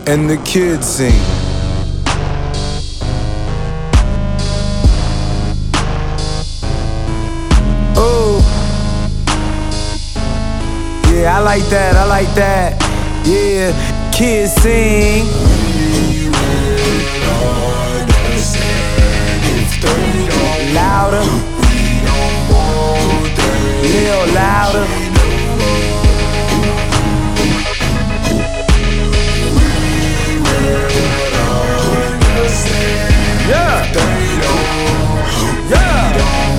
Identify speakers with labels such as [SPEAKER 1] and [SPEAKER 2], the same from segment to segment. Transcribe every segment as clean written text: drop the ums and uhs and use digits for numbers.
[SPEAKER 1] and the kids sing. Oh, yeah, I like that, I like that. Yeah, kids sing. Louder, little louder. Yeah, yeah.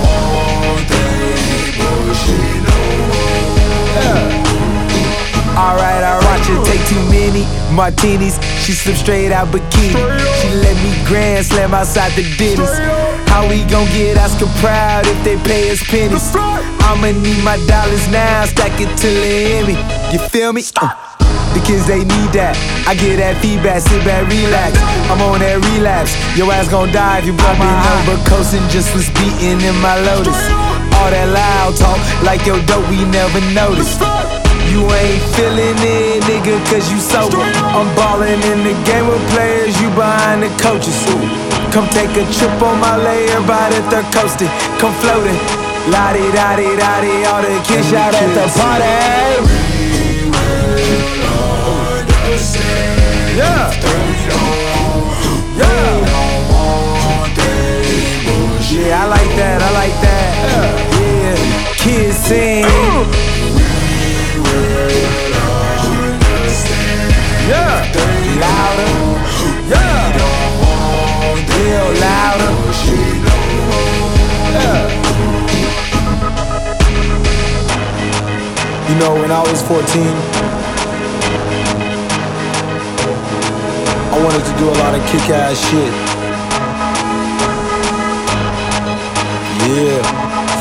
[SPEAKER 1] Alright, I watch her take too many martinis. She slip straight out bikini. She let me grand slam outside the ditties. How we gon' get Oscar proud if they pay us pennies? I'ma need my dollars now, stack it till they Emmy. You feel me? The kids, they need that. I get that feedback, sit back, relax. I'm on that relapse. Your ass gon' die if you blow my over. Coastin' just was beating in my Lotus. All that loud talk, like your dope, we never noticed. You ain't feeling it, nigga, cause you sober. I'm ballin' in the game with players, you behind the coaches. Come take a trip on my layer, by the third coastin'. Come floatin', la-di-da-di-da-di. All the kids shout at the party. Yeah, yeah, yeah, I like that, I like that. Yeah, kids sing. Yeah, louder. Yeah, real louder. Yeah. You know, when I was 14, I wanted to do a lot of kick-ass shit. Yeah.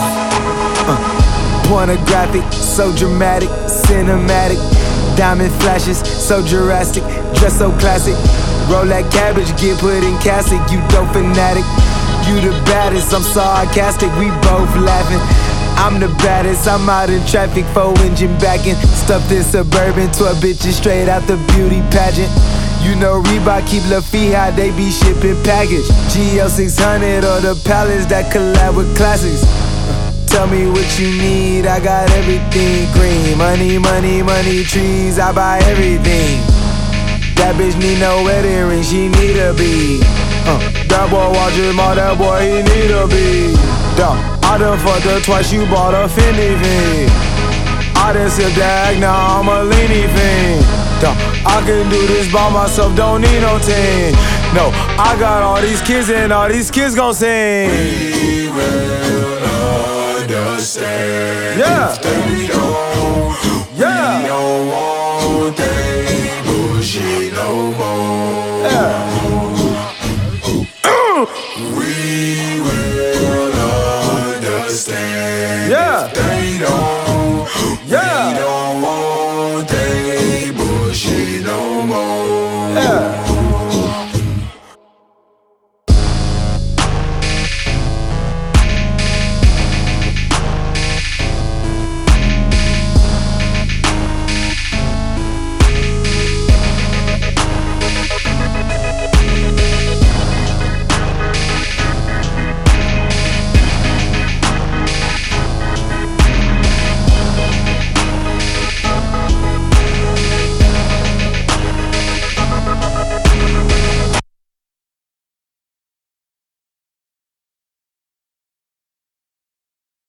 [SPEAKER 1] Pornographic, so dramatic, cinematic. Diamond flashes, so Jurassic. Dress so classic. Roll that cabbage, get put in casket. You dope fanatic. You the baddest, I'm sarcastic. We both laughing. I'm the baddest, I'm out in traffic, 4-engine backing. Stuffed in Suburban, 12 bitches straight out the beauty pageant. You know Reebok keep La Fija, they be shipping package. GL600 or the Palace that collab with classics. Tell me what you need, I got everything green. Money, money, money, trees, I buy everything. That bitch need no wedding ring, she need a bead. That boy watch him all, that boy he need a bead. I done fucked her twice, you bought a Fendi fiend. I done sip that, now I'm a leany fiend. I can do this by myself, don't need no team. No, I got all these kids and all these kids gon' sing.
[SPEAKER 2] We will understand.
[SPEAKER 1] Yeah.
[SPEAKER 2] If they don't,
[SPEAKER 1] yeah.
[SPEAKER 2] We don't want that bullshit no more.
[SPEAKER 1] Yeah.
[SPEAKER 2] We